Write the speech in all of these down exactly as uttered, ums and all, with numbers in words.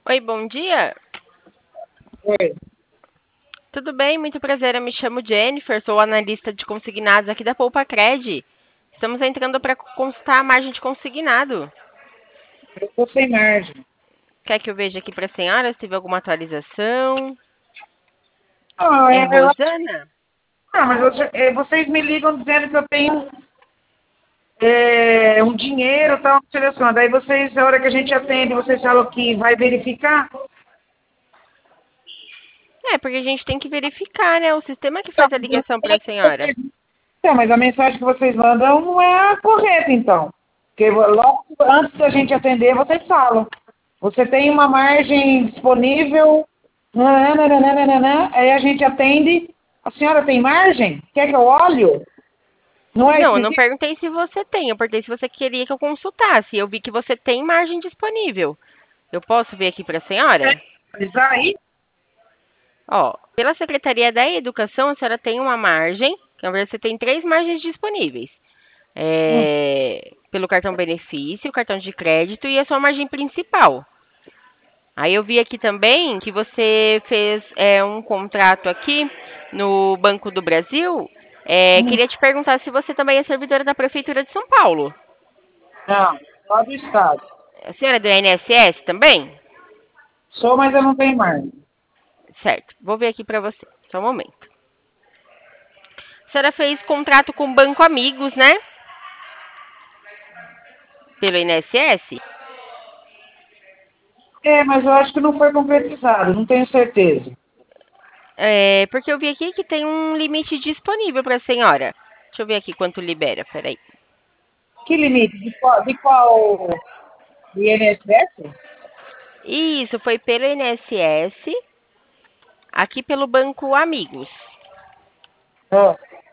Oi, bom dia. Oi. Tudo bem? Muito prazer. Eu me chamo Jennifer, sou analista de consignados aqui da Poupa Cred. Estamos entrando para consultar a margem de consignado. Eu tô sem margem. Quer que eu veja aqui para a senhora se teve alguma atualização? Não, É é, eu acho Rosana? não, mas você- é, vocês me ligam dizendo que eu tenho é, um dinheiro e tal, seleciona. Daí vocês, na hora que a gente atende, vocês falam que vai verificar. É, porque a gente tem que verificar, né? O sistema que Então, faz a mas a ligação para a mensagem que senhora. vocês, então, mas a mensagem que vocês mandam não é a correta, então. Porque logo antes da gente atender, vocês falam. Você tem uma margem disponível, nananana, aí a gente atende. A senhora tem margem? Quer que eu olhe? Não é Não, eu não esquisito? perguntei se você tem, eu perguntei se você queria que eu consultasse. Eu vi que você tem margem disponível. Eu posso ver aqui para a senhora? Analisar aí? Ó, pela Secretaria da Educação, a senhora tem uma margem, que na verdade você tem três margens disponíveis. Hum. É, pelo cartão benefício, cartão de crédito e a sua margem principal. Aí eu vi aqui também que você fez é, um contrato aqui no Banco do Brasil. É, Hum. queria te perguntar se você também é servidora da Prefeitura de São Paulo. Não, só do Estado. A senhora é do I N S S também? Sou, mas eu não tenho mais. Certo, vou ver aqui para você. Só um momento. A senhora fez contrato com o Banco Amigos, né? Pelo I N S S? É, mas eu acho que não foi concretizado, não tenho certeza. É, porque eu vi aqui que tem um limite disponível para a senhora. Deixa eu ver aqui quanto libera, peraí. Que limite? De qual? De qual? Do I N S S? Isso, foi pelo I N S S, aqui pelo Banco Amigos. Ah,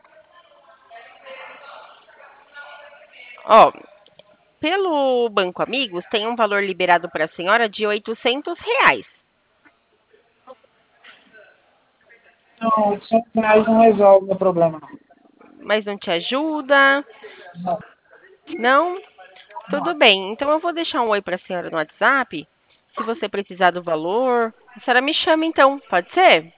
Ó, pelo Banco Amigos tem um valor liberado para a senhora de oitocentos reais. não, oitocentos reais não resolve o meu problema, não. Mas não te ajuda? Não, Não? não. Tudo bem. Então eu vou deixar um oi para a senhora no WhatsApp. Se você precisar do valor, a senhora me chama então, pode ser?